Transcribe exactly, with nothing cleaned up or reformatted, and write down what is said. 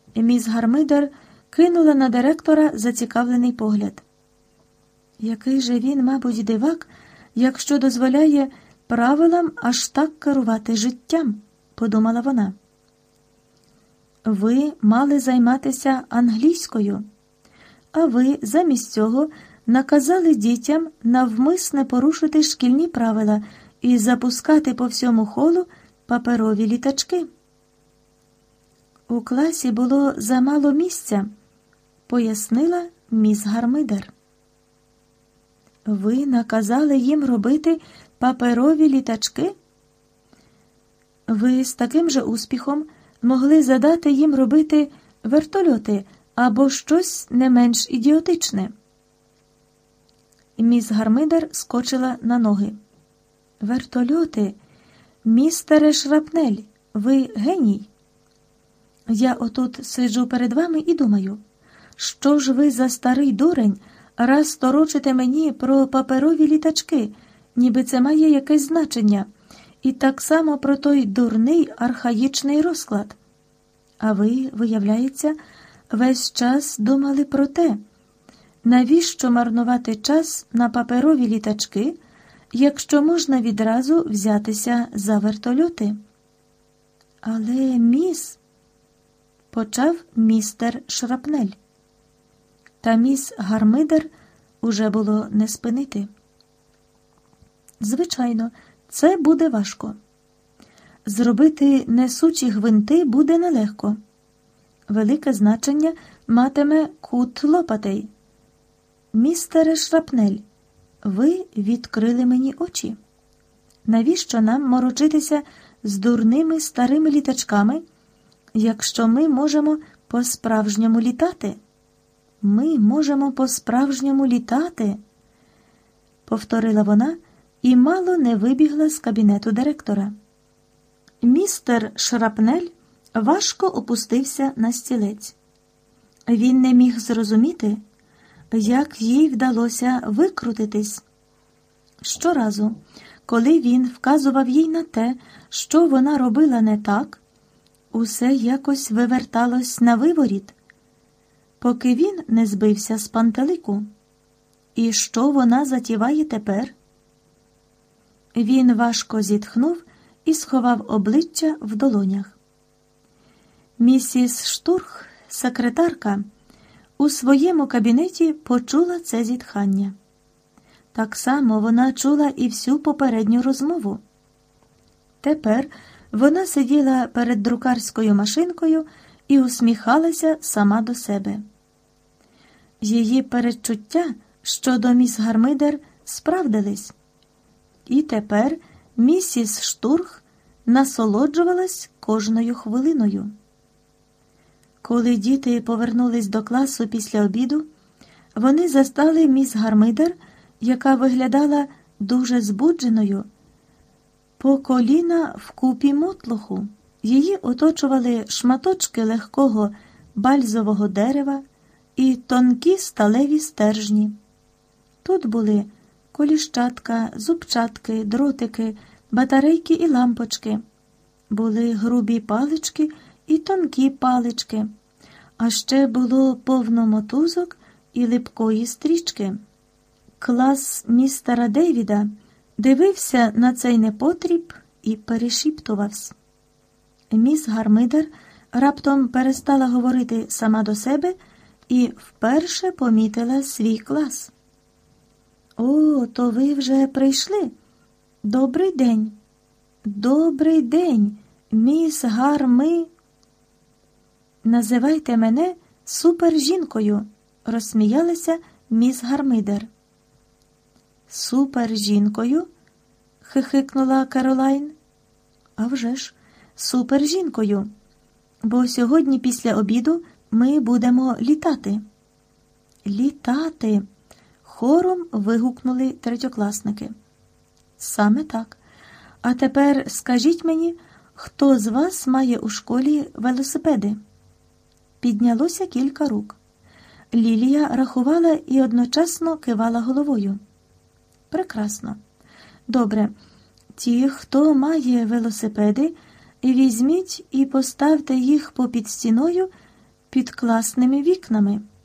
Міс Гармидер кинула на директора зацікавлений погляд. Який же він, мабуть, дивак, якщо дозволяє правилам аж так керувати життям, подумала вона. Ви мали займатися англійською, а ви замість цього наказали дітям навмисне порушити шкільні правила і запускати по всьому холу паперові літачки. У класі було замало місця, пояснила міс Гармидер. Ви наказали їм робити паперові літачки? Ви з таким же успіхом могли задати їм робити вертольоти або щось не менш ідіотичне. Міс Гармидер скочила на ноги. Вертольоти? Містере Шрапнель, ви геній. Я отут сиджу перед вами і думаю, що ж ви за старий дурень, раз торочите мені про паперові літачки, ніби це має якесь значення, і так само про той дурний архаїчний розклад. А ви, виявляється, весь час думали про те, навіщо марнувати час на паперові літачки, якщо можна відразу взятися за вертольоти. Але, міс, почав містер Шрапнель. Та міс Гармидер уже було не спинити. Звичайно, це буде важко. Зробити несучі гвинти буде нелегко. Велике значення матиме кут лопатей. Містере Шрапнель, ви відкрили мені очі. Навіщо нам морочитися з дурними старими літачками, якщо ми можемо по-справжньому літати? Ми можемо по-справжньому літати, повторила вона і мало не вибігла з кабінету директора. Містер Шрапнель важко опустився на стілець. Він не міг зрозуміти, як їй вдалося викрутитись. Щоразу, коли він вказував їй на те, що вона робила не так, усе якось виверталось на виворіт, поки він не збився з пантелику. І що вона затіває тепер? Він важко зітхнув і сховав обличчя в долонях. Місіс Штурх, секретарка, у своєму кабінеті почула це зітхання. Так само вона чула і всю попередню розмову. Тепер вона сиділа перед друкарською машинкою і усміхалася сама до себе. Її передчуття щодо міс Гармидер справдились. І тепер місіс Штурх насолоджувалась кожною хвилиною. Коли діти повернулись до класу після обіду, вони застали міс Гармидер, яка виглядала дуже збудженою, по коліна в купі мотлоху. Її оточували шматочки легкого бальзового дерева і тонкі сталеві стержні. Тут були коліщатка, зубчатки, дротики, батарейки і лампочки. Були грубі палички і тонкі палички, а ще було повно мотузок і липкої стрічки. Клас містера Дейвіда дивився на цей непотріб і перешіптувався. Міс Гармидер раптом перестала говорити сама до себе і вперше помітила свій клас. «О, то ви вже прийшли? Добрий день! Добрий день, міс Гарми...» «Називайте мене супержінкою», – розсміялася міс Гармидер. «Супержінкою?» – хихикнула Керолайн. «А вже ж, супержінкою, бо сьогодні після обіду ми будемо літати». «Літати!» – хором вигукнули третьокласники. «Саме так. А тепер скажіть мені, хто з вас має у школі велосипеди?» Піднялося кілька рук. Лілія рахувала і одночасно кивала головою. «Прекрасно. Добре. Ті, хто має велосипеди, візьміть і поставте їх попід стіною під класними вікнами.